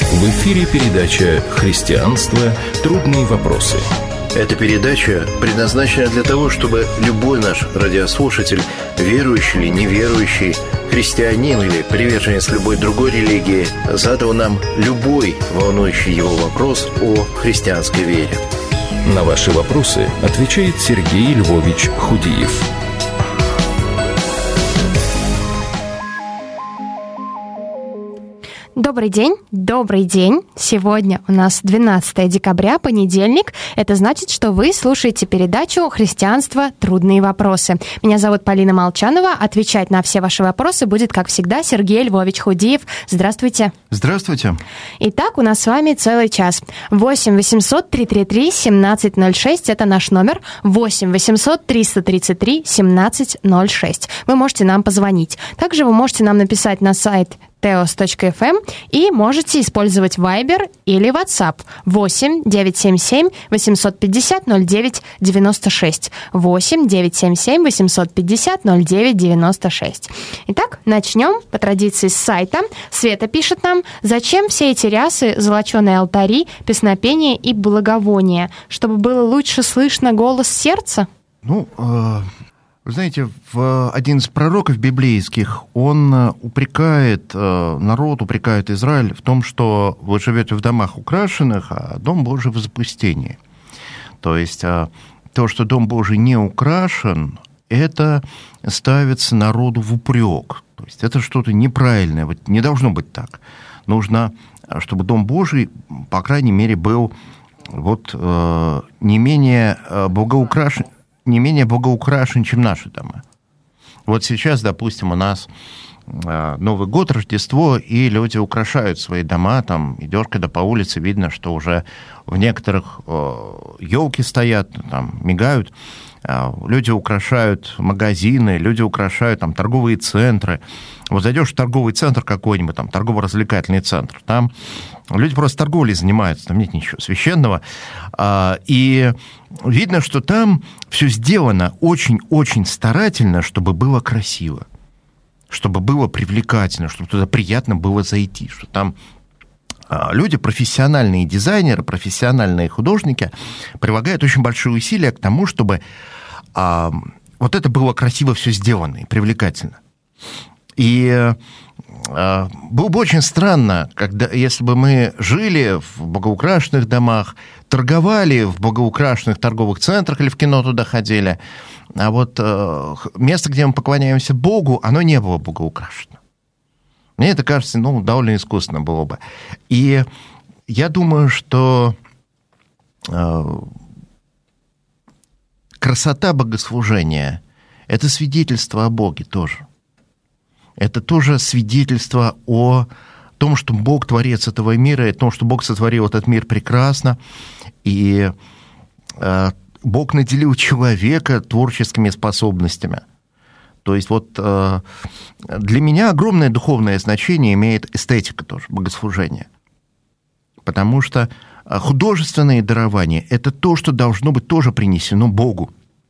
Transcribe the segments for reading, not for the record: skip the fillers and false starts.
В эфире передача «Христианство. Трудные вопросы». Эта передача предназначена для того, чтобы любой наш радиослушатель, верующий или неверующий, христианин или приверженец любой другой религии, задал нам любой волнующий его вопрос о христианской вере. На ваши вопросы отвечает Сергей Львович Худиев. Добрый день. Сегодня у нас 12 декабря, понедельник. Это значит, что вы слушаете передачу «Христианство. Трудные вопросы». Меня зовут Полина Молчанова. Отвечать на все ваши вопросы будет, как всегда, Сергей Львович Худиев. Здравствуйте. Здравствуйте. Итак, у нас с вами целый час. 8 800 333 1706 – это наш номер. 8 800 333 1706. Вы можете нам позвонить. Также вы можете нам написать на сайт teos.fm и можете использовать Viber или WhatsApp 8 977 850 09 96 8 977 850 09 96. Итак, начнем по традиции с сайта. Света пишет нам: зачем все эти рясы, золоченые алтари, песнопения и благовония? Чтобы было лучше слышно голос сердца? Вы знаете, один из пророков библейских, он упрекает народ, упрекает Израиль в том, что вы живете в домах украшенных, а дом Божий в запустении. То есть то, что дом Божий не украшен, это ставится народу в упрек. То есть это что-то неправильное, вот не должно быть так. Нужно, чтобы дом Божий, по крайней мере, был не менее благоукрашен, чем наши дома. Вот сейчас, допустим, у нас Новый год, Рождество, и люди украшают свои дома, там, идешь, когда по улице, видно, что уже в некоторых елки стоят, там, мигают, люди украшают магазины, люди украшают там торговые центры. Вот зайдешь в торговый центр какой-нибудь, там, торгово-развлекательный центр, там люди просто торговлей занимаются, там нет ничего священного, и видно, что там все сделано очень-очень старательно, чтобы было красиво, чтобы было привлекательно, чтобы туда приятно было зайти, что там люди, профессиональные дизайнеры, профессиональные художники прилагают очень большие усилия к тому, чтобы вот это было красиво все сделано и привлекательно. И было бы очень странно, если бы мы жили в благоукрашенных домах, торговали в благоукрашенных торговых центрах или в кино туда ходили, а вот место, где мы поклоняемся Богу, оно не было благоукрашено. Мне это кажется, довольно искусственно было бы. И я думаю, что красота богослужения – это свидетельство о Боге тоже. Это тоже свидетельство о том, что Бог творец этого мира, и о том, что Бог сотворил этот мир прекрасно, и Бог наделил человека творческими способностями. То есть для меня огромное духовное значение имеет эстетика тоже, богослужения. Потому что художественные дарования – это то, что должно быть тоже принесено Богу.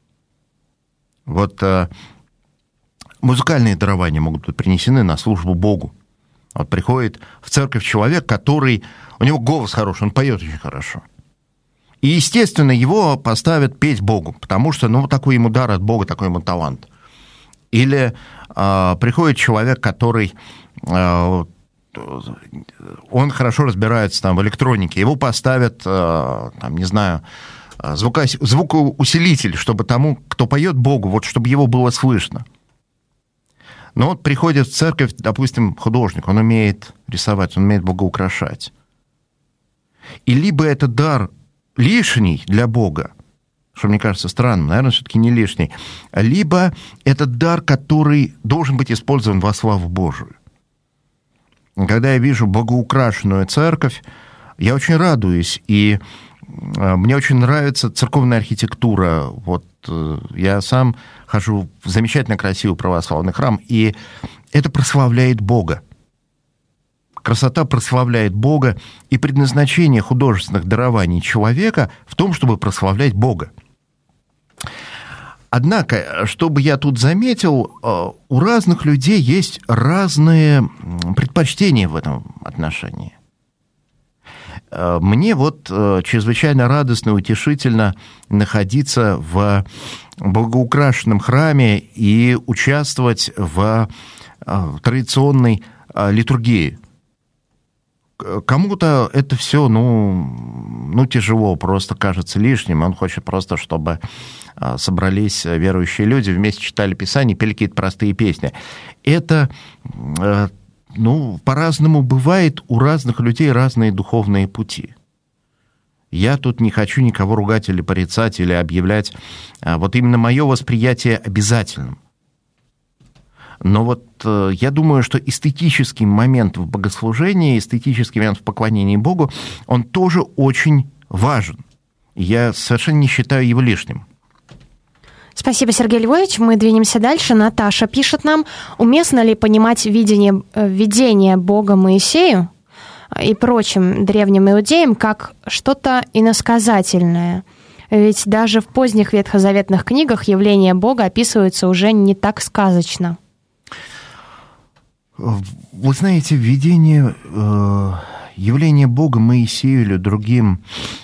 Музыкальные дарования могут быть принесены на службу Богу. Вот приходит в церковь человек, у него голос хороший, он поет очень хорошо. И, естественно, его поставят петь Богу, потому что, такой ему дар от Бога, такой ему талант. Или приходит человек, который, он хорошо разбирается там в электронике, его поставят, звукоусилитель, чтобы тому, кто поет Богу, чтобы его было слышно. Но приходит в церковь, допустим, художник, он умеет рисовать, он умеет благоукрашать. И либо это дар лишний для Бога, что мне кажется странным, наверное, все-таки не лишний, либо это дар, который должен быть использован во славу Божию. Когда я вижу благоукрашенную церковь, я очень радуюсь, и мне очень нравится церковная архитектура. Я сам хожу в замечательно красивый православный храм, и это прославляет Бога. Красота прославляет Бога, и предназначение художественных дарований человека в том, чтобы прославлять Бога. Однако, что бы я тут заметил, у разных людей есть разные предпочтения в этом отношении. Мне вот чрезвычайно радостно и утешительно находиться в благоукрашенном храме и участвовать в традиционной литургии. Кому-то это все, тяжело, просто кажется лишним. Он хочет просто, чтобы собрались верующие люди, вместе читали Писание, пели какие-то простые песни. Это, по-разному бывает, у разных людей разные духовные пути. Я тут не хочу никого ругать или порицать, или объявлять вот именно мое восприятие обязательным. Но вот я думаю, что эстетический момент в богослужении, эстетический момент в поклонении Богу, он тоже очень важен. Я совершенно не считаю его лишним. Спасибо, Сергей Львович. Мы двинемся дальше. Наташа пишет нам, уместно ли понимать видение Бога Моисею и прочим древним иудеям как что-то иносказательное? Ведь даже в поздних ветхозаветных книгах явления Бога описываются уже не так сказочно. Вы знаете, явление Бога Моисею или другим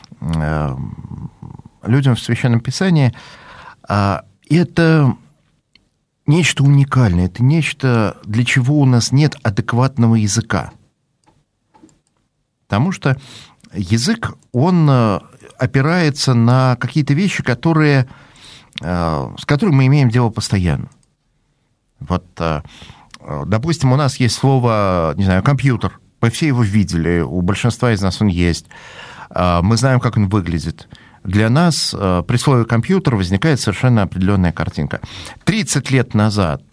людям в Священном Писании – это нечто уникальное, это нечто, для чего у нас нет адекватного языка. Потому что язык, он опирается на какие-то вещи, с которыми мы имеем дело постоянно. Вот, допустим, у нас есть слово, не знаю, компьютер. Мы все его видели, у большинства из нас он есть. Мы знаем, как он выглядит. Для нас при слове «компьютер» возникает совершенно определенная картинка. 30 лет назад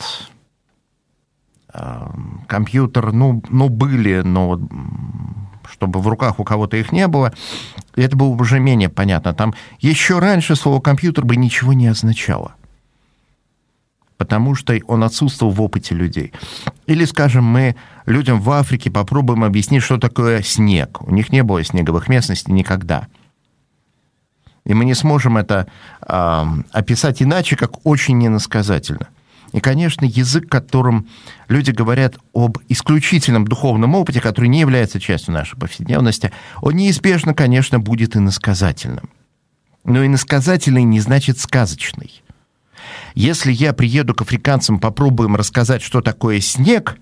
компьютер, были, но чтобы в руках у кого-то их не было, это было уже менее понятно. Там еще раньше слово «компьютер» бы ничего не означало, потому что он отсутствовал в опыте людей. Или, скажем, мы людям в Африке попробуем объяснить, что такое снег. У них не было снеговых местностей никогда. И мы не сможем это описать иначе, как очень иносказательно. И, конечно, язык, которым люди говорят об исключительном духовном опыте, который не является частью нашей повседневности, он неизбежно, конечно, будет иносказательным. Но иносказательный не значит сказочный. Если я приеду к африканцам, попробуем рассказать, что такое снег,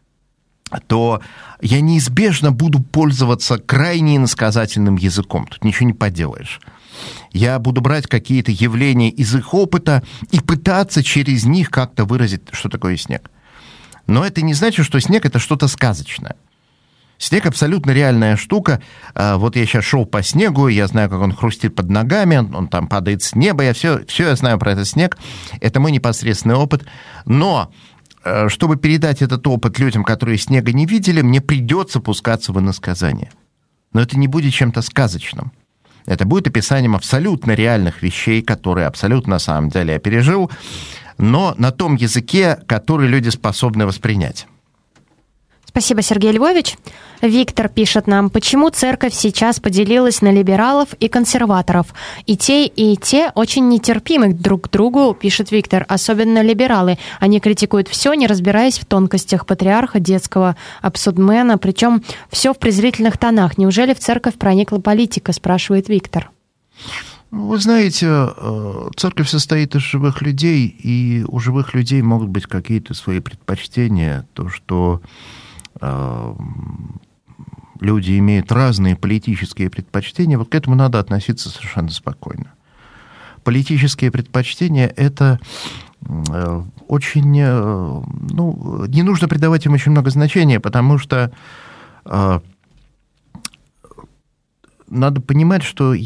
то я неизбежно буду пользоваться крайне иносказательным языком. Тут ничего не поделаешь. Я буду брать какие-то явления из их опыта и пытаться через них как-то выразить, что такое снег. Но это не значит, что снег – это что-то сказочное. Снег – абсолютно реальная штука. Вот я сейчас шел по снегу, я знаю, как он хрустит под ногами, он там падает с неба, я все я знаю про этот снег. Это мой непосредственный опыт. Но чтобы передать этот опыт людям, которые снега не видели, мне придется пускаться в иносказание. Но это не будет чем-то сказочным. Это будет описанием абсолютно реальных вещей, которые абсолютно на самом деле я пережил, но на том языке, который люди способны воспринять. Спасибо, Сергей Львович. Виктор пишет нам, почему церковь сейчас поделилась на либералов и консерваторов. И те очень нетерпимы друг к другу, пишет Виктор, особенно либералы. Они критикуют все, не разбираясь в тонкостях патриарха, детского абсурдмена, причем все в презрительных тонах. Неужели в церковь проникла политика, спрашивает Виктор. Вы знаете, церковь состоит из живых людей, и у живых людей могут быть какие-то свои предпочтения, то, что люди имеют разные политические предпочтения, вот к этому надо относиться совершенно спокойно. Политические предпочтения – это очень... не нужно придавать им очень много значения, потому что надо понимать, что у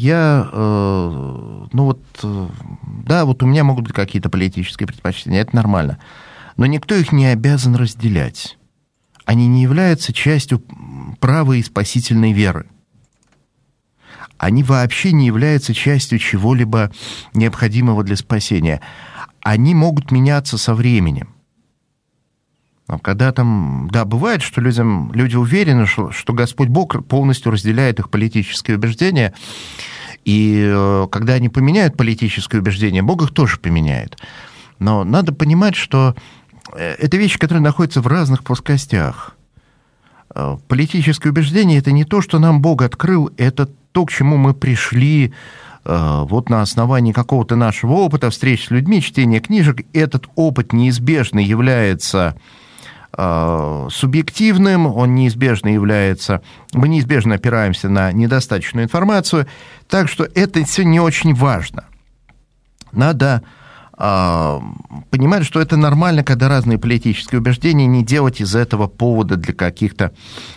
меня могут быть какие-то политические предпочтения, это нормально, но никто их не обязан разделять. Они не являются частью правой и спасительной веры. Они вообще не являются частью чего-либо необходимого для спасения. Они могут меняться со временем. Но когда бывает, что люди уверены, что Господь Бог полностью разделяет их политические убеждения, и когда они поменяют политические убеждения, Бог их тоже поменяет. Но надо понимать, что это вещи, которые находятся в разных плоскостях. Политическое убеждение – это не то, что нам Бог открыл, это то, к чему мы пришли вот на основании какого-то нашего опыта, встреч с людьми, чтения книжек. Этот опыт неизбежно является субъективным, он неизбежно является... Мы неизбежно опираемся на недостаточную информацию, так что это все не очень важно. Надо понимать, что это нормально, когда разные политические убеждения, не делать из этого повода для каких-то,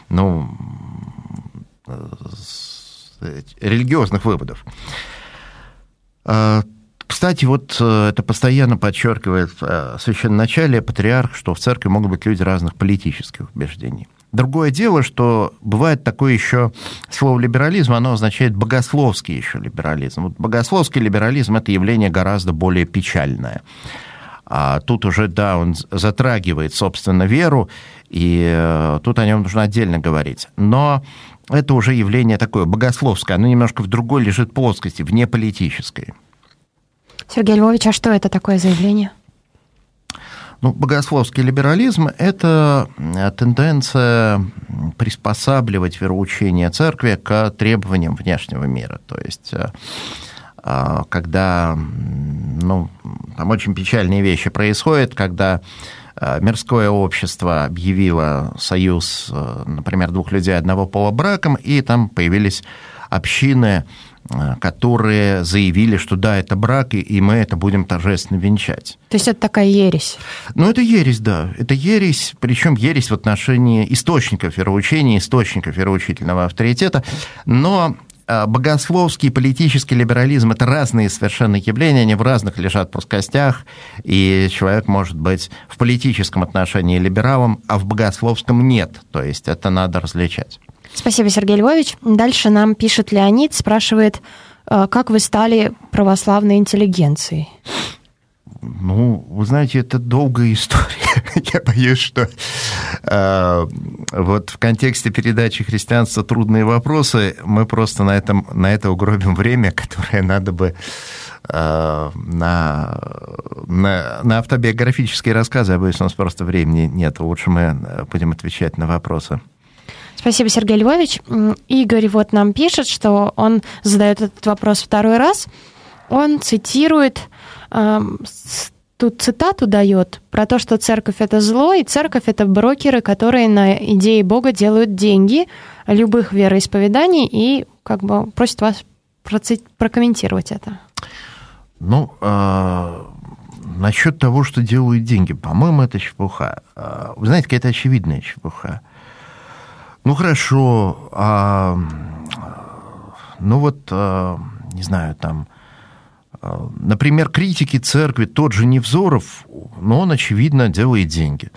религиозных выводов. Кстати, вот это постоянно подчеркивает в священноначале патриарх, что в церкви могут быть люди разных политических убеждений. Другое дело, что бывает такое еще слово либерализм, оно означает богословский еще либерализм. Вот богословский либерализм – это явление гораздо более печальное. А тут уже, да, он затрагивает, собственно, веру, и тут о нем нужно отдельно говорить. Но это уже явление такое богословское, оно немножко в другой лежит плоскости, вне политической. Сергей Львович, а что это такое заявление? Богословский либерализм – это тенденция приспосабливать вероучение церкви к требованиям внешнего мира. То есть, когда там очень печальные вещи происходят, когда мирское общество объявило союз, например, двух людей одного пола браком, и там появились общины, которые заявили, что да, это брак, и мы это будем торжественно венчать. То есть это такая ересь? Это ересь, да. Это ересь, причем ересь в отношении источников вероучения, источников вероучительного авторитета. Но богословский и политический либерализм – это разные совершенно явления, они в разных лежат плоскостях, и человек может быть в политическом отношении либералом, а в богословском нет. То есть это надо различать. Спасибо, Сергей Львович. Дальше нам пишет Леонид, спрашивает, как вы стали православной интеллигенцией? Вы знаете, это долгая история. Я боюсь, что вот в контексте передачи «Христианство. Трудные вопросы» мы просто на это угробим время, которое надо бы на автобиографические рассказы. Я боюсь, у нас просто времени нет. Лучше мы будем отвечать на вопросы. Спасибо, Сергей Львович. Игорь вот нам пишет, что он задает этот вопрос второй раз. Он цитирует, тут цитату дает про то, что церковь – это зло, и церковь – это брокеры, которые на идее Бога делают деньги любых вероисповеданий, и просит вас прокомментировать это. Насчет того, что делают деньги, по-моему, это чепуха. Вы знаете, какая-то очевидная чепуха. Хорошо, не знаю, там, например, критики церкви, тот же Невзоров, он, очевидно, делает деньги.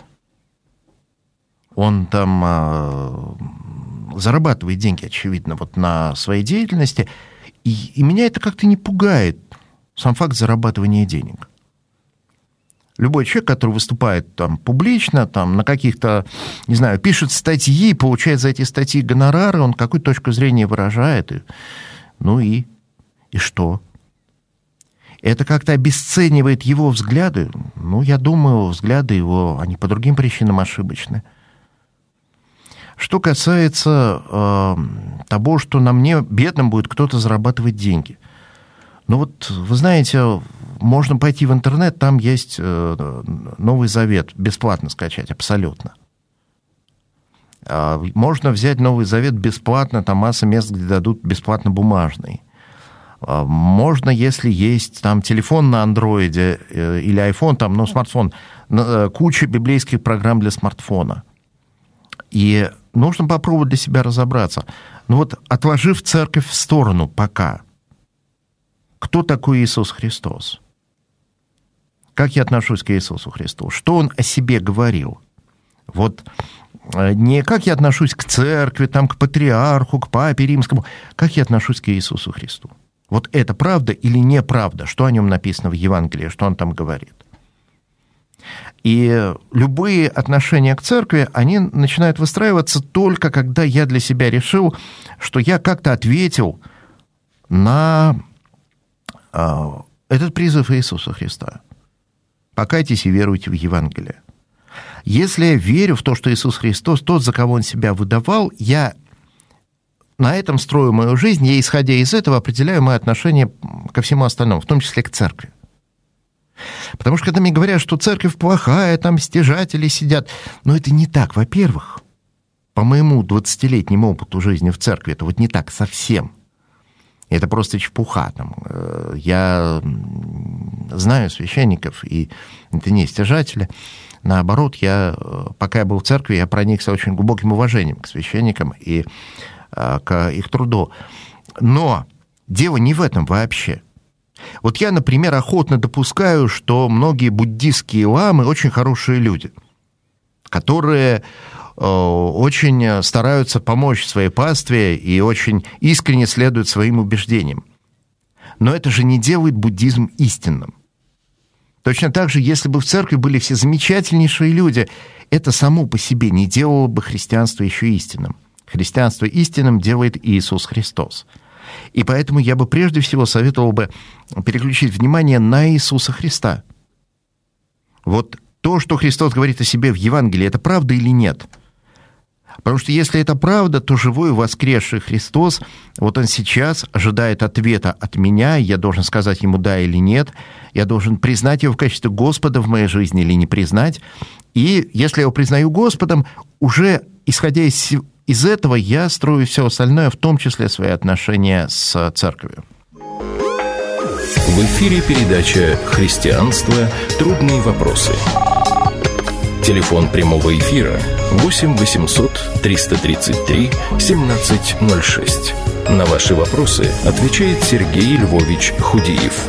Он там зарабатывает деньги, очевидно, вот на своей деятельности, и меня это как-то не пугает, сам факт зарабатывания денег. Любой человек, который выступает там публично, там, на каких-то, не знаю, пишет статьи, получает за эти статьи гонорары, он какую-то точку зрения выражает, и что? Это как-то обесценивает его взгляды? Я думаю, взгляды его, они по другим причинам ошибочны. Что касается того, что на мне, бедным, будет кто-то зарабатывать деньги. Вы знаете, можно пойти в интернет, там есть Новый Завет, бесплатно скачать, абсолютно. Можно взять Новый Завет бесплатно, там масса мест, где дадут бесплатно бумажный. Можно, если есть там телефон на андроиде или айфон, там, смартфон, куча библейских программ для смартфона. И нужно попробовать для себя разобраться. Отложив церковь в сторону пока, кто такой Иисус Христос? Как я отношусь к Иисусу Христу? Что Он о себе говорил? Не как я отношусь к церкви, там, к патриарху, к папе римскому, как я отношусь к Иисусу Христу? Это правда или неправда? Что о нем написано в Евангелии, что он там говорит? И любые отношения к церкви, они начинают выстраиваться только когда я для себя решил, что я как-то ответил на этот призыв Иисуса Христа. Покайтесь и веруйте в Евангелие. Если я верю в то, что Иисус Христос тот, за кого Он себя выдавал, я на этом строю мою жизнь, и, исходя из этого, определяю мое отношение ко всему остальному, в том числе к церкви. Потому что когда мне говорят, что церковь плохая, там стяжатели сидят, но это не так. Во-первых, по моему 20-летнему опыту жизни в церкви, это вот не так совсем. Это просто чепуха. Там. Я знаю священников, и это не стяжатели. Наоборот, пока я был в церкви, я проникся очень глубоким уважением к священникам и к их труду. Но дело не в этом вообще. Вот я, например, охотно допускаю, что многие буддистские ламы очень хорошие люди, которые очень стараются помочь своей пастве и очень искренне следуют своим убеждениям. Но это же не делает буддизм истинным. Точно так же, если бы в церкви были все замечательнейшие люди, это само по себе не делало бы христианство еще истинным. Христианство истинным делает Иисус Христос. И поэтому я бы прежде всего советовал бы переключить внимание на Иисуса Христа. Вот то, что Христос говорит о себе в Евангелии, это правда или нет? Потому что если это правда, то живой воскресший Христос, вот Он сейчас ожидает ответа от меня, я должен сказать Ему да или нет, я должен признать Его в качестве Господа в моей жизни или не признать. И если я Его признаю Господом, уже исходя из этого я строю все остальное, в том числе свои отношения с церковью. В эфире передача «Христианство. Трудные вопросы». Телефон прямого эфира 8 800 333 1706. На ваши вопросы отвечает Сергей Львович Худиев.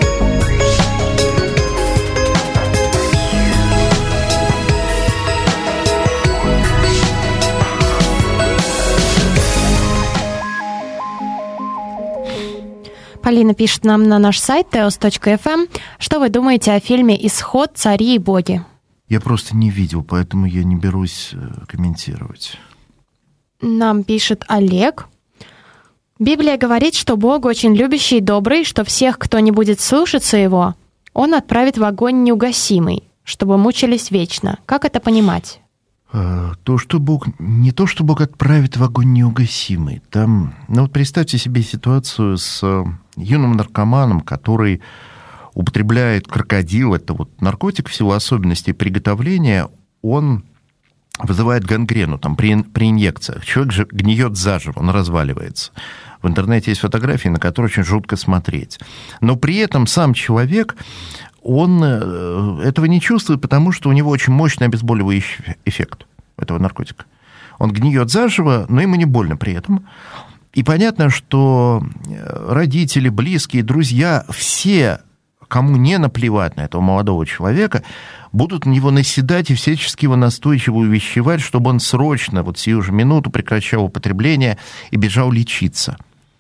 Полина пишет нам на наш сайт teos.fm. Что вы думаете о фильме «Исход. Цари и боги»? Я просто не видел, поэтому я не берусь комментировать. Нам пишет Олег. Библия говорит, что Бог очень любящий и добрый, что всех, кто не будет слушаться Его, Он отправит в огонь неугасимый, чтобы мучились вечно. Как это понимать? Не то, что Бог отправит в огонь неугасимый. Там, вот представьте себе ситуацию с юным наркоманом, который употребляет крокодил, это вот наркотик в силу особенностей приготовления, он вызывает гангрену там, при инъекциях. Человек же гниет заживо, он разваливается. В интернете есть фотографии, на которые очень жутко смотреть. Но при этом сам человек, он этого не чувствует, потому что у него очень мощный обезболивающий эффект этого наркотика. Он гниет заживо, но ему не больно при этом. И понятно, что родители, близкие, друзья, все, кому не наплевать на этого молодого человека, будут на него наседать и всячески его настойчиво увещевать, чтобы он срочно, вот сию же минуту, прекращал употребление и бежал лечиться.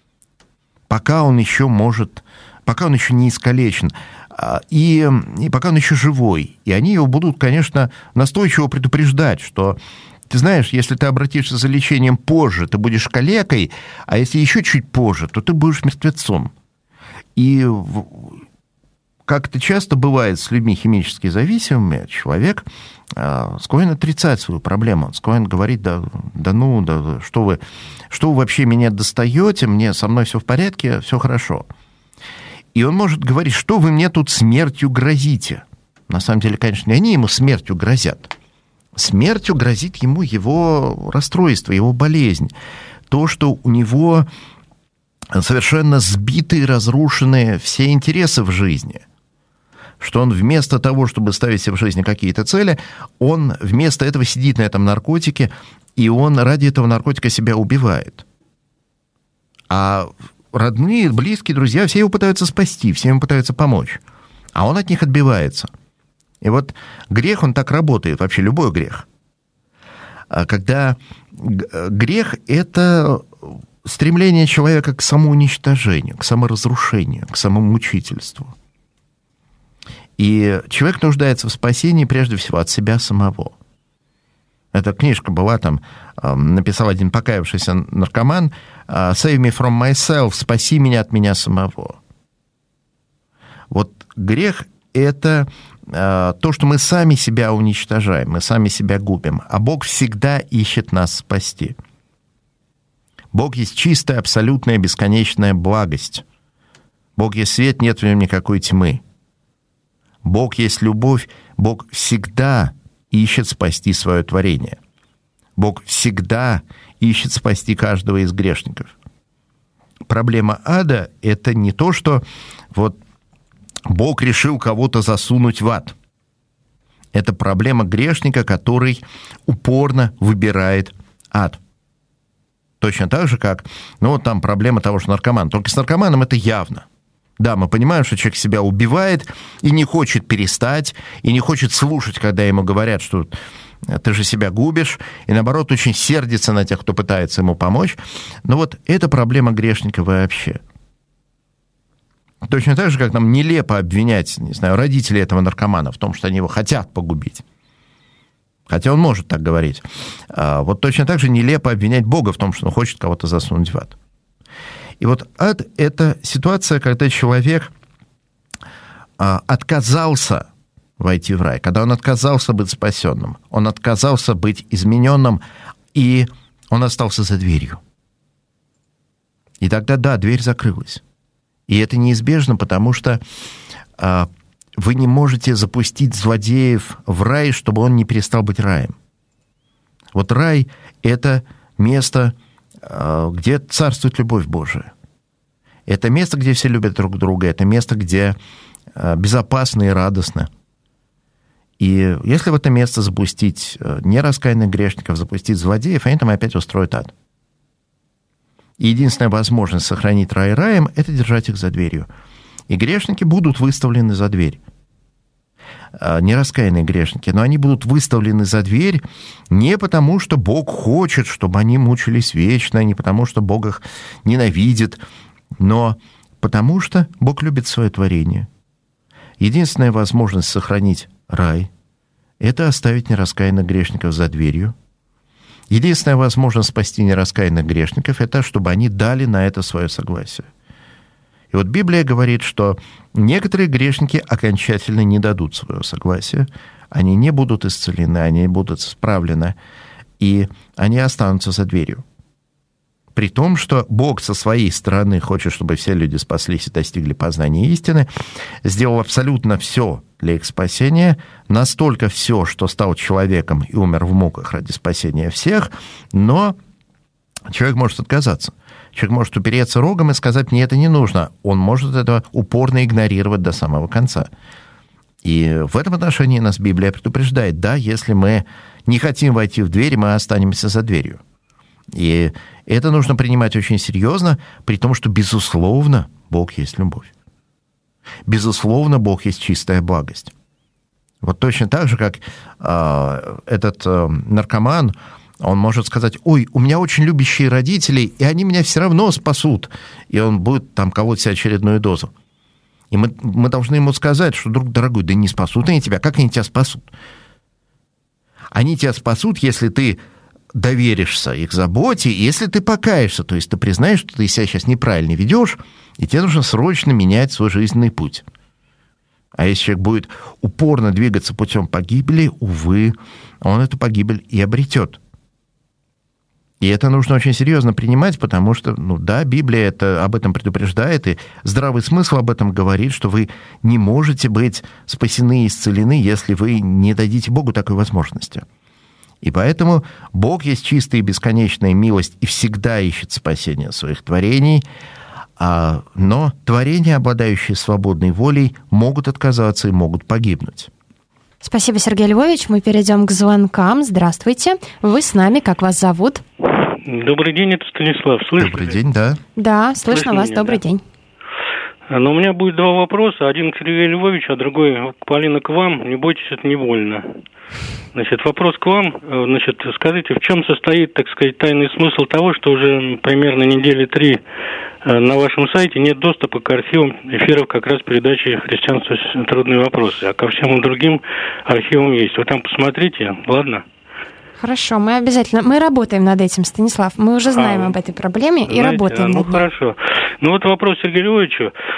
Пока он еще не искалечен, и пока он еще живой. И они его будут, конечно, настойчиво предупреждать, что, ты знаешь, если ты обратишься за лечением позже, ты будешь калекой, а если еще чуть позже, то ты будешь мертвецом. И как это часто бывает с людьми химически зависимыми, человек склонен отрицать свою проблему. Он склонен говорить, что вы вообще меня достаете, со мной все в порядке, все хорошо. И он может говорить, что вы мне тут смертью грозите. На самом деле, конечно, не они ему смертью грозят. Смертью грозит ему его расстройство, его болезнь. То, что у него совершенно сбиты и разрушены все интересы в жизни. Что он вместо того, чтобы ставить себе в жизни какие-то цели, он вместо этого сидит на этом наркотике, и он ради этого наркотика себя убивает. А родные, близкие, друзья, все его пытаются спасти, все ему пытаются помочь. А он от них отбивается. И вот грех, он так работает, вообще любой грех. Когда грех – это стремление человека к самоуничтожению, к саморазрушению, к самомучительству. И человек нуждается в спасении прежде всего от себя самого. Эта книжка была там, написал один покаявшийся наркоман, «Save me from myself», «Спаси меня от меня самого». Вот грех – это то, что мы сами себя уничтожаем, мы сами себя губим, а Бог всегда ищет нас спасти. Бог есть чистая, абсолютная, бесконечная благость. Бог есть свет, нет в нем никакой тьмы. Бог есть любовь, Бог всегда ищет спасти свое творение. Бог всегда ищет спасти каждого из грешников. Проблема ада – это не то, что вот Бог решил кого-то засунуть в ад. Это проблема грешника, который упорно выбирает ад. Точно так же, как, там проблема того же наркомана. Только с наркоманом это явно. Да, мы понимаем, что человек себя убивает и не хочет перестать, и не хочет слушать, когда ему говорят, что ты же себя губишь, и наоборот очень сердится на тех, кто пытается ему помочь. Но вот это проблема грешника вообще. Точно так же, как нам нелепо обвинять, не знаю, родителей этого наркомана в том, что они его хотят погубить. Хотя он может так говорить. Вот точно так же нелепо обвинять Бога в том, что он хочет кого-то засунуть в ад. И вот ад – это ситуация, когда человек отказался войти в рай, когда он отказался быть спасенным, он отказался быть измененным, и он остался за дверью. И тогда, да, дверь закрылась. И это неизбежно, потому что вы не можете запустить злодеев в рай, чтобы он не перестал быть раем. Вот рай – это место, где царствует любовь Божия. Это место, где все любят друг друга, это место, где безопасно и радостно. И если в это место запустить нераскаянных грешников, запустить злодеев, они там опять устроят ад. И единственная возможность сохранить рай раем – это держать их за дверью. И грешники будут выставлены за дверь. Нераскаянные грешники, но они будут выставлены за дверь не потому, что Бог хочет, чтобы они мучились вечно, не потому, что Бог их ненавидит, но потому, что Бог любит свое творение. Единственная возможность сохранить рай – это оставить нераскаянных грешников за дверью. Единственная возможность спасти нераскаянных грешников – это чтобы они дали на это свое согласие. И вот Библия говорит, что некоторые грешники окончательно не дадут своего согласия, они не будут исцелены, они будут исправлены, и они останутся за дверью. При том, что Бог со своей стороны хочет, чтобы все люди спаслись и достигли познания истины, сделал абсолютно все для их спасения, настолько все, что стал человеком и умер в муках ради спасения всех, но человек может отказаться. Человек может упереться рогом и сказать, мне это не нужно. Он может это упорно игнорировать до самого конца. И в этом отношении нас Библия предупреждает, да, если мы не хотим войти в дверь, мы останемся за дверью. И это нужно принимать очень серьезно, при том, что, безусловно, Бог есть любовь. Безусловно, Бог есть чистая благость. Вот точно так же, как этот наркоман, он может сказать, ой, у меня очень любящие родители, и они меня все равно спасут. И он будет там колоть себе очередную дозу. И мы должны ему сказать, что, друг дорогой, да не спасут они тебя. Как они тебя спасут? Они тебя спасут, если ты доверишься их заботе, и если ты покаешься, то есть ты признаешь, что ты себя сейчас неправильно ведешь, и тебе нужно срочно менять свой жизненный путь. А если человек будет упорно двигаться путем погибели, увы, он эту погибель и обретет. И это нужно очень серьезно принимать, потому что, да, Библия об этом предупреждает, и здравый смысл об этом говорит, что вы не можете быть спасены и исцелены, если вы не дадите Богу такой возможности. И поэтому Бог есть чистая и бесконечная милость и всегда ищет спасения своих творений, но творения, обладающие свободной волей, могут отказаться и могут погибнуть. Спасибо, Сергей Львович. Мы перейдем к звонкам. Здравствуйте. Вы с нами. Как вас зовут? Добрый день, это Станислав. Слышно? Добрый день, да. Да, слышно вас. Меня, добрый да. день. Но у меня будет два вопроса. Один к Сергею Львовичу, а другой, Полина, к вам. Не бойтесь, это не больно. Значит, вопрос к вам. Значит, скажите, в чем состоит, так сказать, тайный смысл того, что уже примерно недели 3 на вашем сайте нет доступа к архивам эфиров как раз передачи «Христианство. Трудные вопросы», а ко всем другим архивам есть. Вы там посмотрите, ладно? Хорошо, мы обязательно... Мы работаем над этим, Станислав. Мы уже знаем об этой проблеме и работаем над ней. Хорошо. Ну вот вопрос Сергею Львовичу.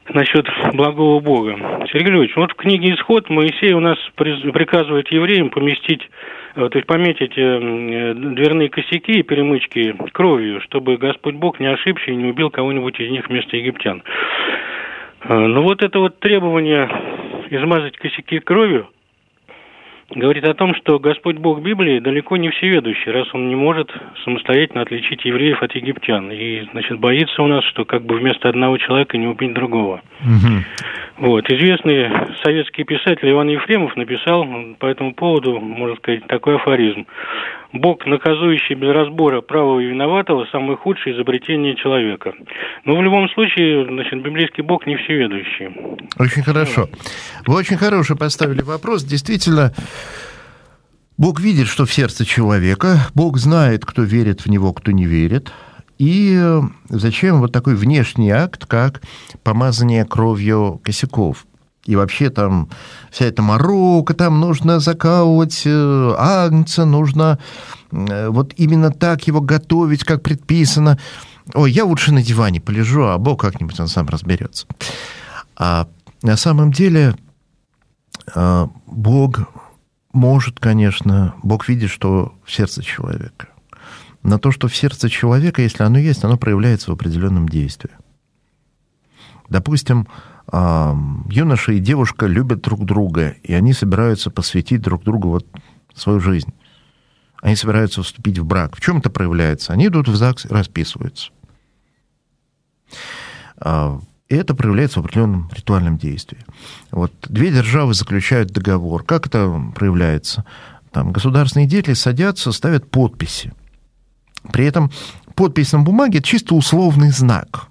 насчет благого Бога. Сергей Львович, вот в книге «Исход» Моисей у нас приказывает евреям поместить, то есть пометить дверные косяки и перемычки кровью, чтобы Господь Бог не ошибся и не убил кого-нибудь из них вместо египтян. Но вот это вот требование измазать косяки кровью говорит о том, что Господь Бог Библии далеко не всеведущий, раз Он не может самостоятельно отличить евреев от египтян. И, значит, боится у нас, что как бы вместо одного человека не убить другого. Вот. Известный советский писатель Иван Ефремов написал по этому поводу, можно сказать, такой афоризм. «Бог, наказующий без разбора правого и виноватого, самое худшее изобретение человека». Но в любом случае, значит, библейский Бог не всеведущий. Очень хорошо. Вы очень хороший поставили вопрос. Действительно, Бог видит, что в сердце человека. Бог знает, кто верит в Него, кто не верит. И зачем вот такой внешний акт, как помазание кровью косяков? И вообще там вся эта морока, там нужно закалывать агнца, нужно вот именно так его готовить, как предписано. Ой, я лучше на диване полежу, а Бог как-нибудь он сам разберется. А на самом деле Бог может, конечно, Бог видит, что в сердце человека. Но то, что в сердце человека, если оно есть, оно проявляется в определенном действии. Допустим, юноша и девушка любят друг друга, и они собираются посвятить друг другу вот свою жизнь. Они собираются вступить в брак. В чем это проявляется? Они идут в ЗАГС и расписываются. И это проявляется в определенном ритуальном действии. Вот две державы заключают договор. Как это проявляется? Там государственные деятели садятся, ставят подписи. При этом подпись на бумаге – это чисто условный знак.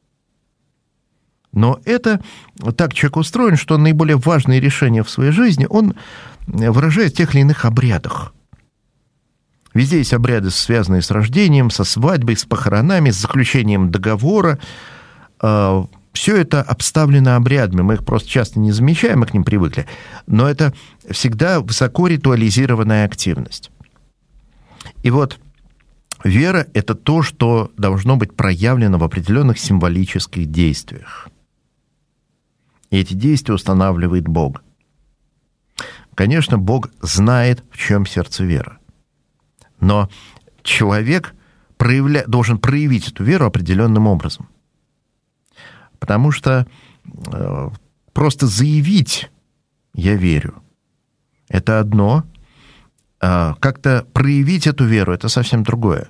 Но это так человек устроен, что наиболее важные решения в своей жизни он выражает в тех или иных обрядах. Везде есть обряды, связанные с рождением, со свадьбой, с похоронами, с заключением договора. Все это обставлено обрядами. Мы их просто часто не замечаем, мы к ним привыкли. Но это всегда высоко ритуализированная активность. И вот вера – это то, что должно быть проявлено в определенных символических действиях. И эти действия устанавливает Бог. Конечно, Бог знает, в чем сердце веры. Но человек должен проявить эту веру определенным образом. Потому что просто заявить «я верю» – это одно, а как-то проявить эту веру – это совсем другое.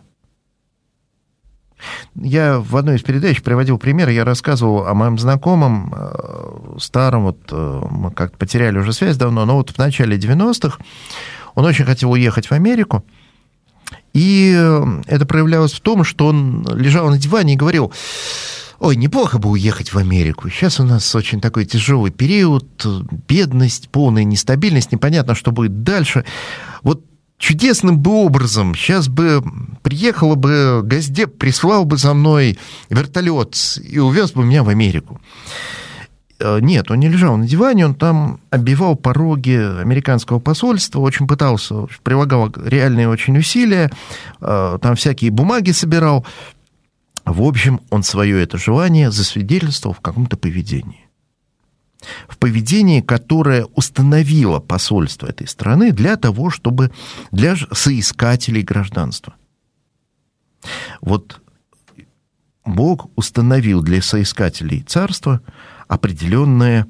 Я в одной из передач приводил пример, я рассказывал о моем знакомом, старом, вот мы как-то потеряли уже связь давно, но вот в начале 90-х он очень хотел уехать в Америку, и это проявлялось в том, что он лежал на диване и говорил: ой, неплохо бы уехать в Америку. Сейчас у нас очень такой тяжелый период, бедность, полная нестабильность, непонятно, что будет дальше. Вот чудесным бы образом сейчас бы приехала бы Госдеп, прислал бы за мной вертолет и увез бы меня в Америку. Нет, он не лежал на диване, он там оббивал пороги американского посольства, очень пытался, прилагал реальные очень усилия, там всякие бумаги собирал. В общем, он свое это желание засвидетельствовал в каком-то поведении. В поведении, которое установило посольство этой страны для того, чтобы для соискателей гражданства. Вот Бог установил для соискателей царства определенные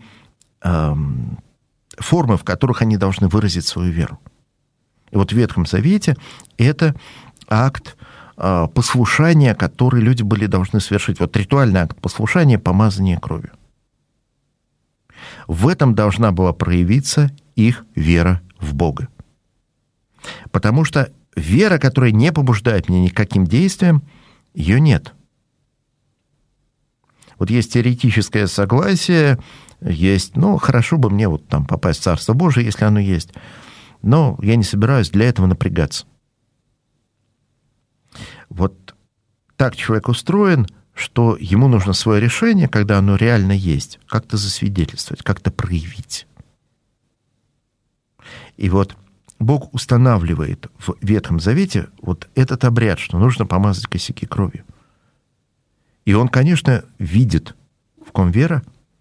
формы, в которых они должны выразить свою веру. И вот в Ветхом Завете это акт послушания, который люди были должны совершить. Вот ритуальный акт послушания, помазание кровью. В этом должна была проявиться их вера в Бога. Потому что вера, которая не побуждает меня никаким действием, ее нет. Вот есть теоретическое согласие, есть, ну, хорошо бы мне вот там попасть в Царство Божие, если оно есть, но я не собираюсь для этого напрягаться. Вот так человек устроен, что ему нужно свое решение, когда оно реально есть, как-то засвидетельствовать, как-то проявить. И вот Бог устанавливает в Ветхом Завете вот этот обряд, что нужно помазать косяки кровью. И он, конечно, видит, в ком вера,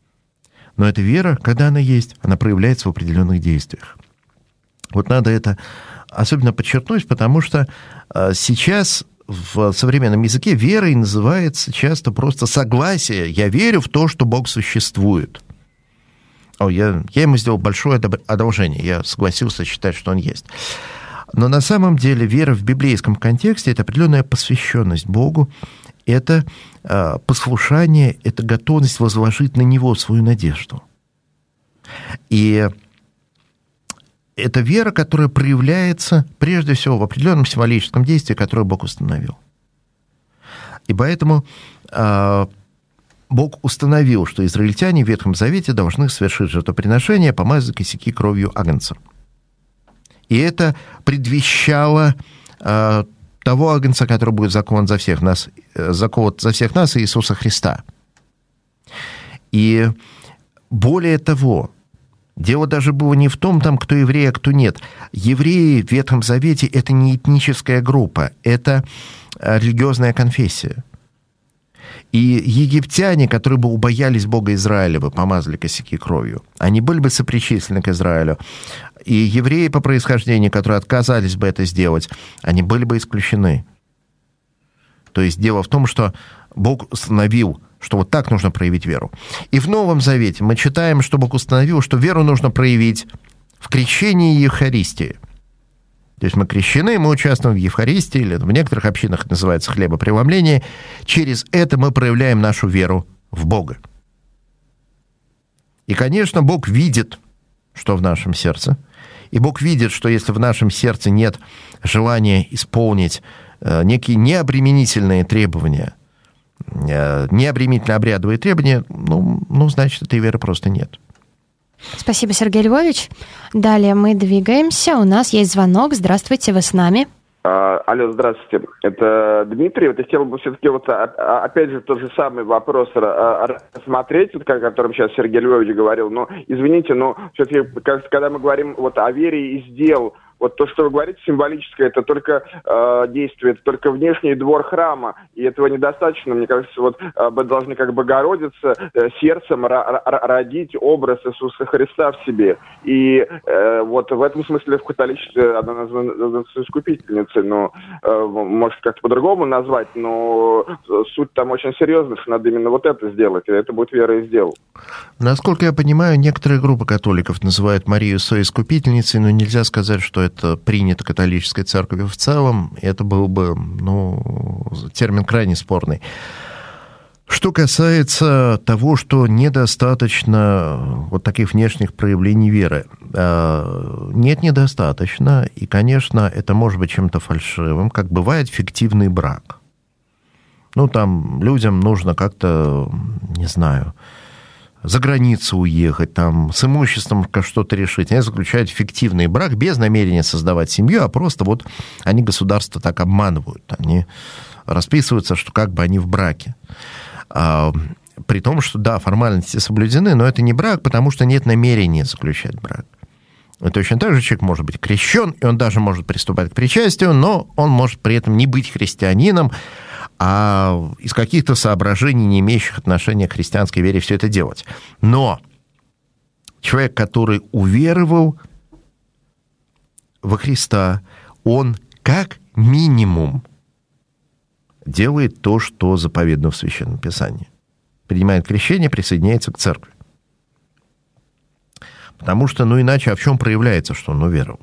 Но эта вера, когда она есть, она проявляется в определенных действиях. Вот надо это особенно подчеркнуть, потому что сейчас в современном языке верой называется часто просто согласие. Я верю в то, что Бог существует. Я ему сделал большое одолжение. Я согласился считать, что он есть. Но на самом деле вера в библейском контексте – это определенная посвященность Богу, это послушание, это готовность возложить на Него свою надежду. И это вера, которая проявляется прежде всего в определенном символическом действии, которое Бог установил. И поэтому Бог установил, что израильтяне в Ветхом Завете должны совершить жертвоприношение, помазать косяки кровью агнца. И это предвещало того агнца, который будет закован за всех нас, Иисуса Христа. И более того, дело даже было не в том, кто еврей, а кто нет. Евреи в Ветхом Завете – это не этническая группа, это религиозная конфессия. И египтяне, которые бы убоялись Бога Израилева, помазали косяки кровью, они были бы сопричислены к Израилю. И евреи по происхождению, которые отказались бы это сделать, они были бы исключены. То есть дело в том, что Бог установил, что вот так нужно проявить веру. И в Новом Завете мы читаем, что Бог установил, что веру нужно проявить в крещении и Евхаристии. То есть мы крещены, мы участвуем в Евхаристии, или в некоторых общинах это называется хлебопреломление. Через это мы проявляем нашу веру в Бога. И, конечно, Бог видит, что в нашем сердце. И Бог видит, что если в нашем сердце нет желания исполнить некие необременительные требования, необременительно обрядовые требования, значит, этой веры просто нет. Спасибо, Сергей Львович. Далее мы двигаемся. У нас есть звонок. Здравствуйте, вы с нами. Алло, здравствуйте. Это Дмитрий. Я хотел бы все-таки опять же тот же самый вопрос рассмотреть, о котором сейчас Сергей Львович говорил. Но, извините, все-таки, когда мы говорим о вере и дел, то, что вы говорите, символическое, это только действие, это только внешний двор храма, и этого недостаточно. Мне кажется, мы должны как Богородица сердцем родить образ Иисуса Христа в себе. И в этом смысле в католичестве она названа искупительницей, может как-то по-другому назвать, но суть там очень серьезная, что надо именно это сделать, и это будет вера и дел. Насколько я понимаю, некоторые группы католиков называют Марию своей искупительницей, но нельзя сказать, что это принято католической церковью в целом. Это был бы, термин крайне спорный. Что касается того, что недостаточно таких внешних проявлений веры. Нет, недостаточно. И, конечно, это может быть чем-то фальшивым, как бывает фиктивный брак. Там людям нужно как-то, не знаю, за границу уехать, с имуществом что-то решить. Они заключают фиктивный брак без намерения создавать семью, а просто они государство так обманывают. Они расписываются, что как бы они в браке. При том, что, да, формальности соблюдены, но это не брак, потому что нет намерения заключать брак. И точно так же человек может быть крещен, и он даже может приступать к причастию, но он может при этом не быть христианином, а из каких-то соображений, не имеющих отношения к христианской вере, все это делать. Но человек, который уверовал во Христа, он как минимум делает то, что заповедано в Священном Писании. Принимает крещение, присоединяется к церкви. Потому что, иначе, в чем проявляется, что он уверовал?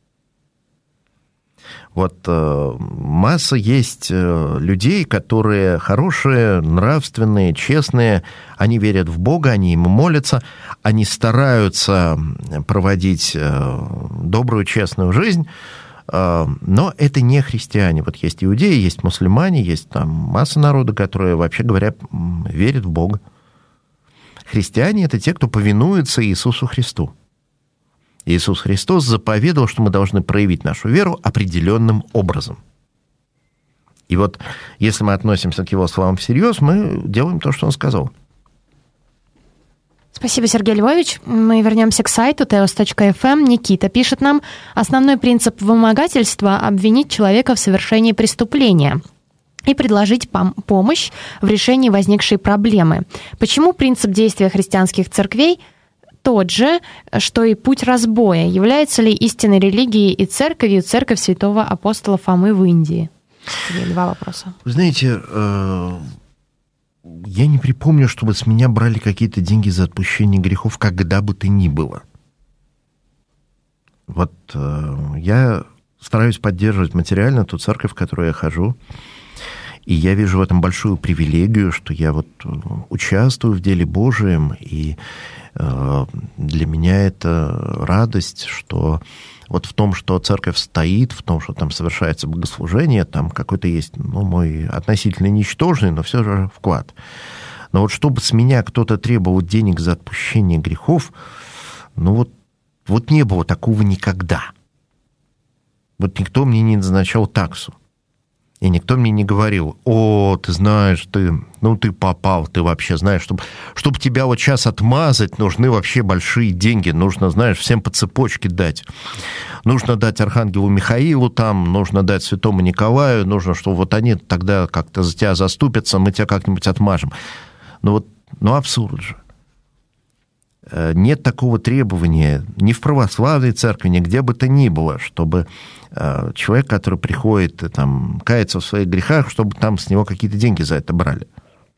Масса есть людей, которые хорошие, нравственные, честные, они верят в Бога, они ему молятся, они стараются проводить добрую, честную жизнь, но это не христиане. Есть иудеи, есть мусульмане, есть масса народа, которые, вообще говоря, верят в Бога. Христиане – это те, кто повинуется Иисусу Христу. Иисус Христос заповедовал, что мы должны проявить нашу веру определенным образом. И если мы относимся к его словам всерьез, мы делаем то, что он сказал. Спасибо, Сергей Львович. Мы вернемся к сайту teos.fm. Никита пишет нам: основной принцип вымогательства – обвинить человека в совершении преступления. и предложить помощь в решении возникшей проблемы. Почему принцип действия христианских церквей тот же, что и путь разбоя? Является ли истинной религией и церковью церковь святого апостола Фомы в Индии? Два вопроса. Вы знаете, я не припомню, чтобы с меня брали какие-то деньги за отпущение грехов, когда бы то ни было. Вот я стараюсь поддерживать материально ту церковь, в которую я хожу, и я вижу в этом большую привилегию, что я вот участвую в деле Божием, и для меня это радость, что вот в том, что церковь стоит, в том, что там совершается богослужение, там какой-то есть, мой относительно ничтожный, но все же вклад. Но вот чтобы с меня кто-то требовал денег за отпущение грехов, вот не было такого никогда. Вот никто мне не назначал таксу. И никто мне не говорил: ты знаешь, ты попал, ты вообще знаешь, чтобы тебя вот сейчас отмазать, нужны вообще большие деньги, нужно, знаешь, всем по цепочке дать. Нужно дать архангелу Михаилу там, нужно дать святому Николаю, нужно, чтобы вот они тогда как-то за тебя заступятся, мы тебя как-нибудь отмажем. Абсурд же. Нет такого требования ни в православной церкви, ни где бы то ни было, чтобы человек, который приходит там, каяться в своих грехах, чтобы там с него какие-то деньги за это брали.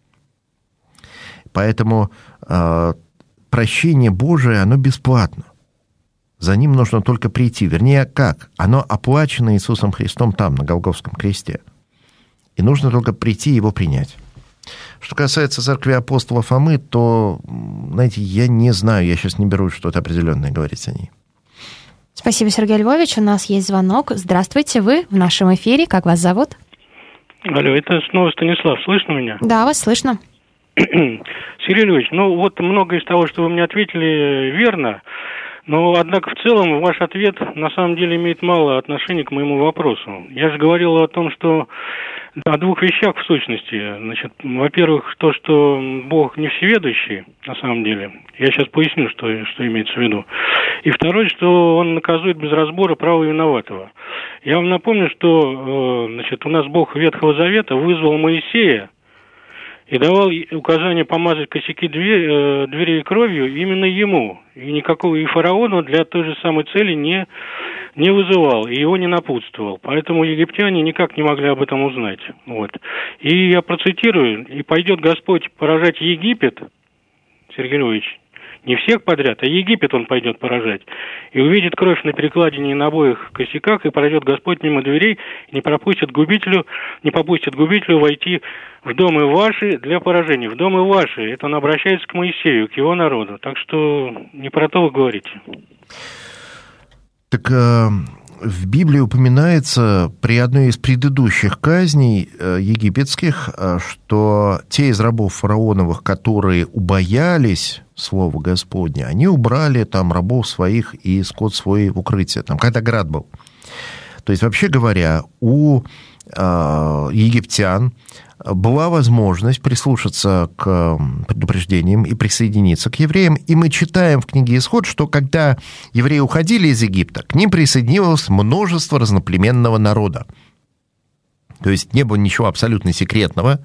Поэтому прощение Божие, оно бесплатно. За ним нужно только прийти. Вернее, как? Оно оплачено Иисусом Христом там, на Голгофском кресте. И нужно только прийти и его принять. Что касается церкви апостола Фомы, то, знаете, я не знаю, я сейчас не берусь что-то определенное говорить о ней. Спасибо, Сергей Львович. У нас есть звонок. Здравствуйте, вы в нашем эфире. Как вас зовут? Алло, это снова Станислав. Слышно меня? Да, вас слышно. Сергей Львович, многое из того, что вы мне ответили, верно. Но, однако, в целом, ваш ответ на самом деле имеет мало отношения к моему вопросу. Я же говорил о том, что о двух вещах в сущности. Значит, во-первых, то, что Бог не всеведущий, на самом деле. Я сейчас поясню, что имеется в виду. И второе, что Он наказует без разбора правого и виноватого. Я вам напомню, что у нас Бог Ветхого Завета вызвал Моисея и давал указание помазать косяки дверей кровью именно ему. И никакого и фараона для той же самой цели не вызывал, и его не напутствовал. Поэтому египтяне никак не могли об этом узнать. Вот. И я процитирую: «И пойдет Господь поражать Египет», Сергей Львович, не всех подряд, а Египет Он пойдет поражать, «и увидит кровь на перекладине и на обоих косяках, и пройдет Господь мимо дверей, и не попустит губителю войти в домы ваши для поражения». В домы ваши, это Он обращается к Моисею, к его народу. Так что не про то вы говорите. Так в Библии упоминается при одной из предыдущих казней египетских, что те из рабов фараоновых, которые убоялись слова Господня, они убрали там рабов своих и скот свой в укрытие, там, когда град был. То есть, вообще говоря, у египтян была возможность прислушаться к предупреждениям и присоединиться к евреям. И мы читаем в книге «Исход», что когда евреи уходили из Египта, к ним присоединилось множество разноплеменного народа. То есть не было ничего абсолютно секретного.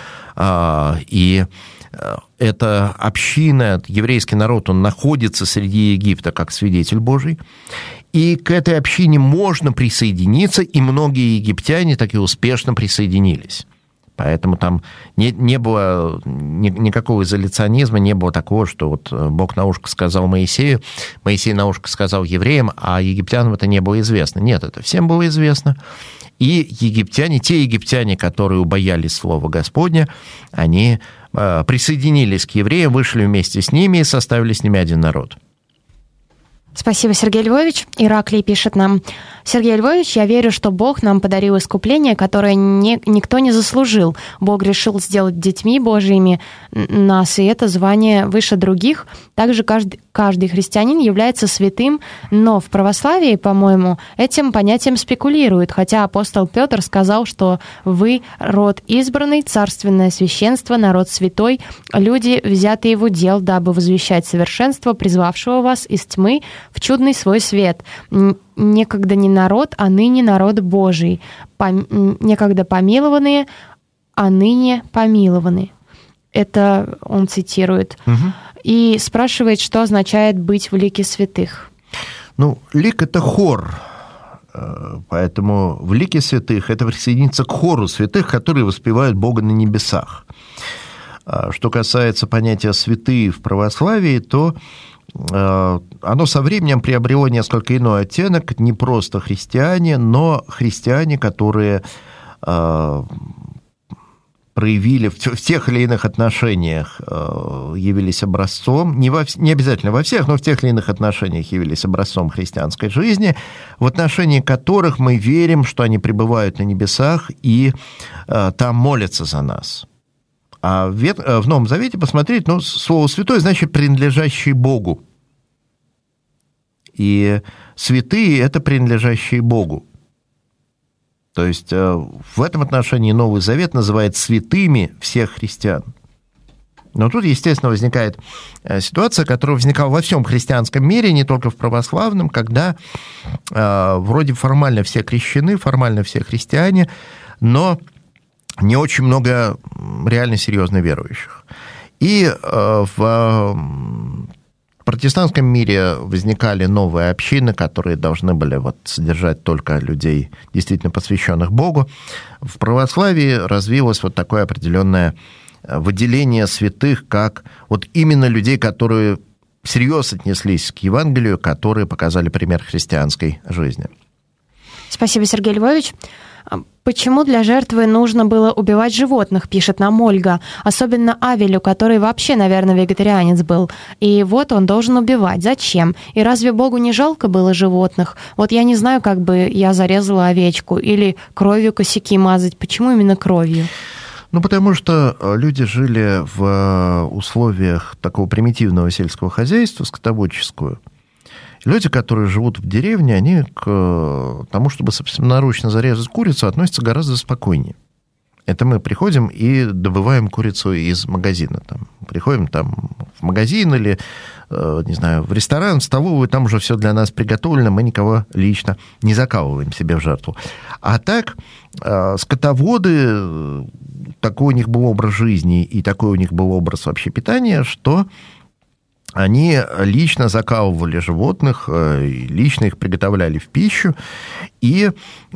И эта община, еврейский народ, он находится среди Египта как свидетель Божий. И к этой общине можно присоединиться, и многие египтяне таки успешно присоединились. Поэтому там не было никакого изоляционизма, не было такого, что вот Бог на ушко сказал Моисею, Моисей на ушко сказал евреям, а египтянам это не было известно. Нет, это всем было известно. И те египтяне, которые убоялись слова Господня, они присоединились к евреям, вышли вместе с ними и составили с ними один народ. Спасибо, Сергей Львович. Ираклий пишет нам: Сергей Львович, я верю, что Бог нам подарил искупление, которое никто не заслужил. Бог решил сделать детьми Божьими нас, и это звание выше других. Также каждый христианин является святым, но в православии, по-моему, этим понятием спекулируют, хотя апостол Петр сказал, что вы род избранный, царственное священство, народ святой, люди, взятые в удел, дабы возвещать совершенство, призвавшего вас из тьмы в чудный свой свет. Некогда не народ, а ныне народ Божий. Некогда помилованные, а ныне помилованы. Это он цитирует. И спрашивает, что означает быть в лике святых. Ну, лик – это хор. Поэтому в лике святых это присоединиться к хору святых, которые воспевают Бога на небесах. Что касается понятия «святые» в православии, то оно со временем приобрело несколько иной оттенок. Не просто христиане, но христиане, которые проявили в тех или иных отношениях, явились образцом, не обязательно во всех, но в тех или иных отношениях явились образцом христианской жизни, в отношении которых мы верим, что они пребывают на небесах и там молятся за нас. А в Новом Завете, посмотреть, слово «святой» значит «принадлежащий Богу». И святые – это принадлежащие Богу. То есть в этом отношении Новый Завет называет святыми всех христиан. Но тут, естественно, возникает ситуация, которая возникала во всем христианском мире, не только в православном, когда вроде формально все крещены, формально все христиане, но не очень много реально серьезно верующих. И в протестантском мире возникали новые общины, которые должны были содержать только людей, действительно посвященных Богу. В православии развилось такое определенное выделение святых, как именно людей, которые всерьез отнеслись к Евангелию, которые показали пример христианской жизни. Спасибо, Сергей Львович. Почему для жертвы нужно было убивать животных, пишет нам Ольга, особенно Авелю, который вообще, наверное, вегетарианец был. И он должен убивать. Зачем? И разве Богу не жалко было животных? Я не знаю, как бы я зарезала овечку или кровью косяки мазать. Почему именно кровью? Потому что люди жили в условиях такого примитивного сельского хозяйства, скотоводческого. Люди, которые живут в деревне, они к тому, чтобы собственноручно зарезать курицу, относятся гораздо спокойнее. Это мы приходим и добываем курицу из магазина. Приходим в магазин или, не знаю, в ресторан, в столовую, там уже все для нас приготовлено, мы никого лично не закалываем себе в жертву. А так, скотоводы, такой у них был образ жизни и такой у них был образ вообще питания, что они лично закалывали животных, лично их приготовляли в пищу, и,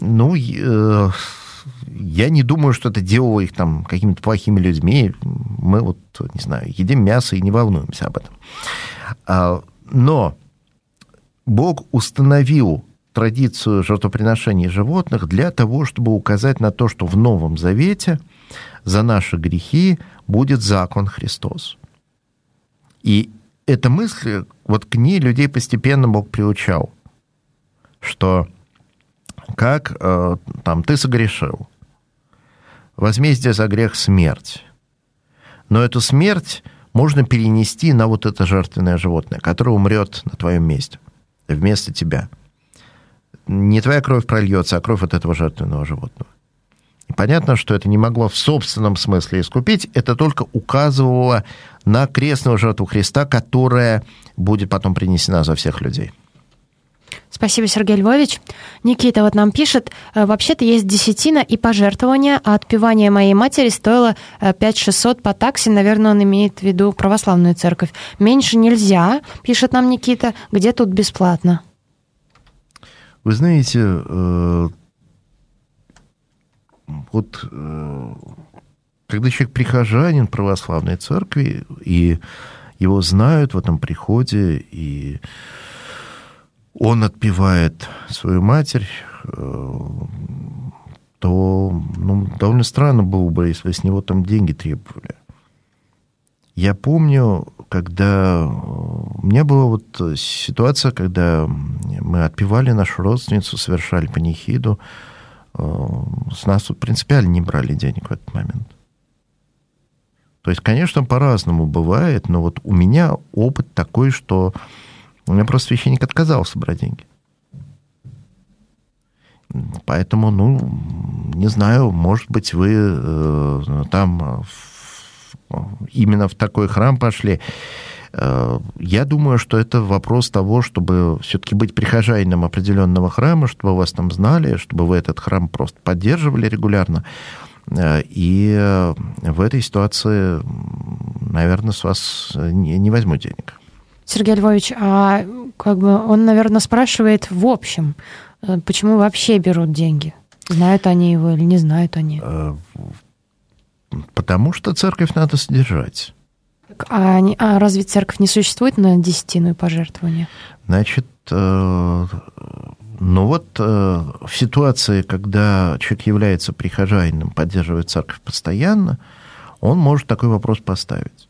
я не думаю, что это делало их какими-то плохими людьми. Мы не знаю, едим мясо и не волнуемся об этом. Но Бог установил традицию жертвоприношения животных для того, чтобы указать на то, что в Новом Завете за наши грехи будет заклан Христос. И эта мысль, к ней людей постепенно Бог приучал, что как ты согрешил, возмездие за грех — смерть. Но эту смерть можно перенести на это жертвенное животное, которое умрет на твоем месте, вместо тебя. Не твоя кровь прольется, а кровь этого жертвенного животного. И понятно, что это не могло в собственном смысле искупить, это только указывало на крестную жертву Христа, которая будет потом принесена за всех людей. Спасибо, Сергей Львович. Никита нам пишет, вообще-то есть десятина и пожертвования, а отпевание моей матери стоило 5600 по таксе, наверное, он имеет в виду православную церковь. Меньше нельзя, пишет нам Никита, где тут бесплатно? Вы знаете, когда человек прихожанин православной церкви, и его знают в этом приходе, и он отпевает свою матерь, то довольно странно было бы, если с него деньги требовали. Я помню, когда у меня была ситуация, когда мы отпевали нашу родственницу, совершали панихиду, с нас принципиально не брали денег в этот момент. То есть, конечно, по-разному бывает, но у меня опыт такой, что у меня просто священник отказался брать деньги. Поэтому, не знаю, может быть, вы именно в такой храм пошли. Я думаю, что это вопрос того, чтобы все-таки быть прихожанином определенного храма, чтобы вас знали, чтобы вы этот храм просто поддерживали регулярно. И в этой ситуации, наверное, с вас не возьмут денег. Сергей Львович, а он, наверное, спрашивает в общем, почему вообще берут деньги? Знают они его или не знают они? Потому что церковь надо содержать. А разве церковь не существует на десятину и пожертвования? Значит, в ситуации, когда человек является прихожанином, поддерживает церковь постоянно, он может такой вопрос поставить.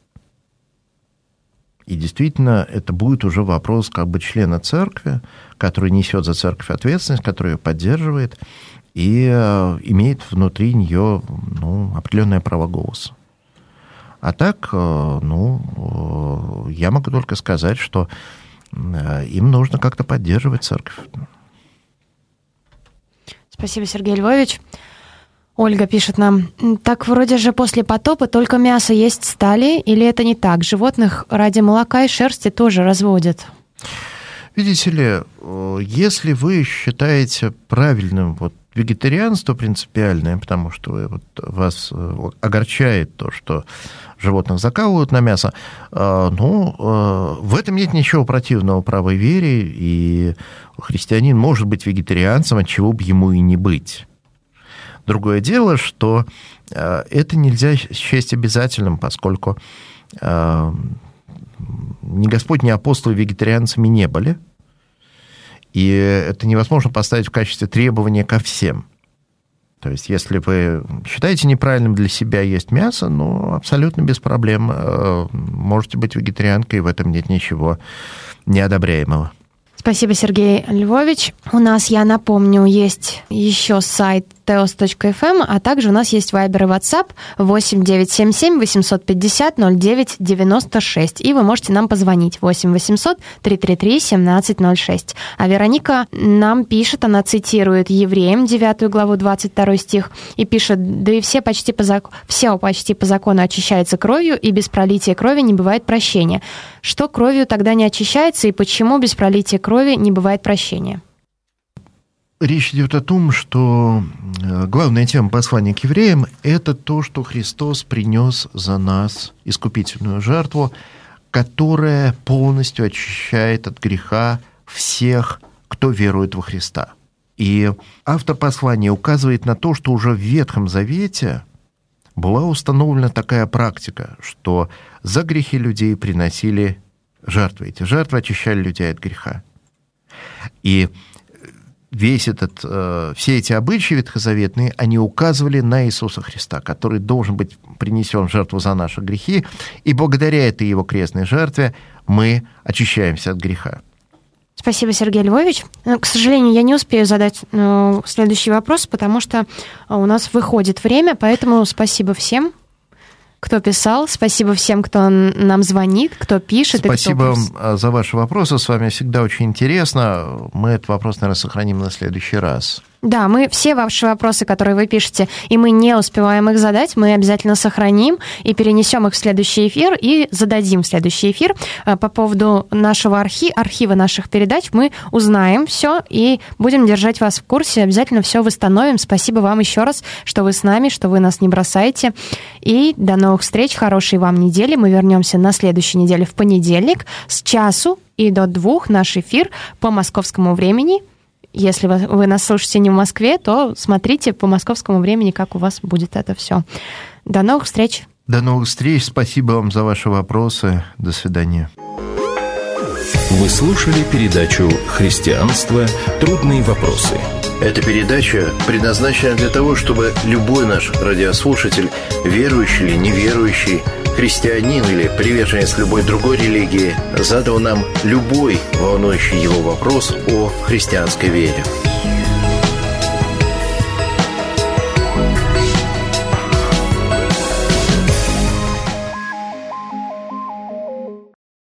И действительно, это будет уже вопрос члена церкви, который несет за церковь ответственность, который ее поддерживает и имеет внутри нее определенное право голоса. А так, я могу только сказать, что им нужно как-то поддерживать церковь. Спасибо, Сергей Львович. Ольга пишет нам, так вроде же после потопа только мясо есть стали, или это не так? Животных ради молока и шерсти тоже разводят. Видите ли, если вы считаете правильным вегетарианство принципиальное, потому что вас огорчает то, что животных закалывают на мясо, в этом нет ничего противного правой вере, и христианин может быть вегетарианцем, отчего бы ему и не быть. Другое дело, что это нельзя счесть обязательным, поскольку ни Господь, ни апостолы вегетарианцами не были, и это невозможно поставить в качестве требования ко всем. То есть, если вы считаете неправильным для себя есть мясо, абсолютно без проблем можете быть вегетарианкой, и в этом нет ничего неодобряемого. Спасибо, Сергей Львович. У нас, я напомню, есть еще сайт teos.fm, а также у нас есть Viber и WhatsApp 8-977-850-09-96. И вы можете нам позвонить 8-800-333-1706. А Вероника нам пишет, она цитирует Евреям 9 главу 22 стих и пишет, да и все почти по закону очищается кровью, и без пролития крови не бывает прощения. Что кровью тогда не очищается, и почему без пролития крови не бывает прощения? Речь идет о том, что главная тема послания к евреям – это то, что Христос принес за нас искупительную жертву, которая полностью очищает от греха всех, кто верует во Христа. И автор послания указывает на то, что уже в Ветхом Завете была установлена такая практика, что за грехи людей приносили жертвы. Эти жертвы очищали людей от греха. И все эти обычаи ветхозаветные, они указывали на Иисуса Христа, который должен быть принесен в жертву за наши грехи, и благодаря этой его крестной жертве мы очищаемся от греха. Спасибо, Сергей Львович. К сожалению, я не успею задать следующий вопрос, потому что у нас выходит время, поэтому спасибо всем, кто писал, спасибо всем, кто нам звонит, кто пишет. Спасибо вам за ваши вопросы, с вами всегда очень интересно. Мы этот вопрос, наверное, сохраним на следующий раз. Да, мы все ваши вопросы, которые вы пишете, и мы не успеваем их задать, мы обязательно сохраним и перенесем их в следующий эфир и зададим в следующий эфир. По поводу нашего архива наших передач мы узнаем все и будем держать вас в курсе, обязательно все восстановим. Спасибо вам еще раз, что вы с нами, что вы нас не бросаете. И до новых встреч, хорошей вам недели. Мы вернемся на следующей неделе в понедельник с часу и до 2 наш эфир по московскому времени. Если вы нас слушаете не в Москве, то смотрите по московскому времени, как у вас будет это все. До новых встреч. До новых встреч. Спасибо вам за ваши вопросы. До свидания. Вы слушали передачу «Христианство. Трудные вопросы». Эта передача предназначена для того, чтобы любой наш радиослушатель, верующий или неверующий, христианин или приверженец любой другой религии, задал нам любой волнующий его вопрос о христианской вере.